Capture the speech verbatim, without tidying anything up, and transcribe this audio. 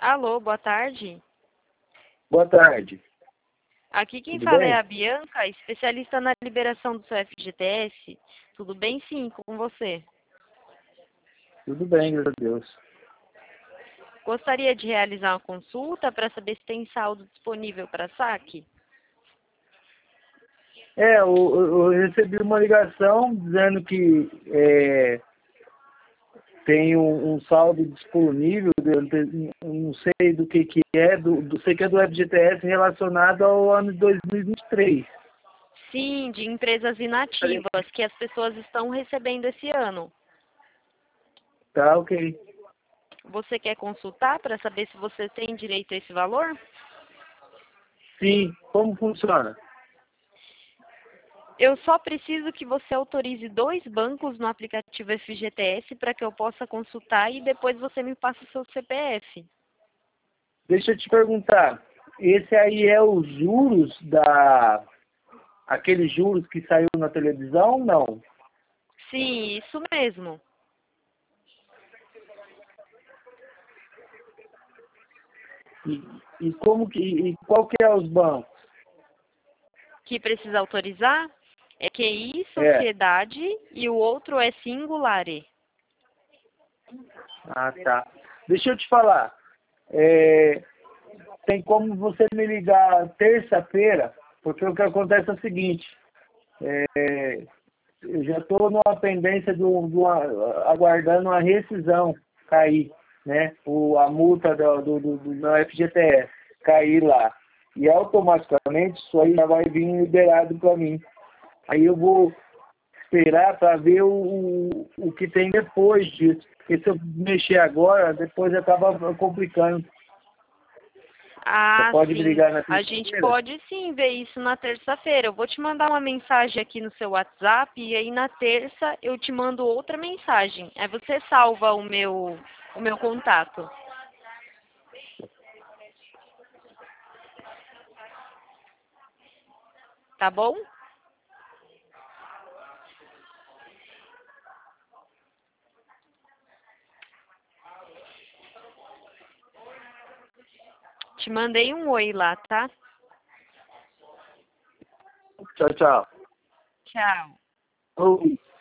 Alô, boa tarde. Boa tarde. Aqui quem Tudo fala bem? é a Bianca, especialista na liberação do seu F G T S. Tudo bem, sim, com você? Tudo bem, graças a Deus. Gostaria de realizar uma consulta para saber se tem saldo disponível para saque? É, eu, eu- eu recebi uma ligação dizendo que é, tem um, um saldo disponível, eu não te- eu não sei do que que é, do, do, sei que é do F G T S relacionado ao ano de dois mil e vinte e três. Sim, de empresas inativas que as pessoas estão recebendo esse ano. Tá, ok. Você quer consultar para saber se você tem direito a esse valor? Sim, como funciona? Eu só preciso que você autorize dois bancos no aplicativo F G T S para que eu possa consultar e depois você me passa o seu C P F. Deixa eu te perguntar, esse aí é os juros da... aqueles juros que saiu na televisão? Não. Sim, isso mesmo. E, e como que... E qual que é os bancos? Que precisa autorizar é Q I, É. Sociedade, e o outro é Singulare. Ah, tá. Deixa eu te falar. É, tem como você me ligar terça-feira, porque o que acontece é o seguinte. é, eu já estou numa pendência do, do, aguardando a rescisão cair, né? O, a multa do, do, do, do meu F G T S cair lá. E automaticamente isso aí já vai vir liberado para mim. Aí eu vou esperar para ver o, o que tem depois disso. Porque se eu mexer agora, depois acaba complicando. Você Ah, pode me sim. ligar na A gente terça-feira? pode sim ver isso na terça-feira. Eu vou te mandar uma mensagem aqui no seu WhatsApp e aí na terça eu te mando outra mensagem. Aí você salva o meu, o meu contato. Tá bom? Te mandei um oi lá, tá? Tchau, tchau. Tchau. Oi.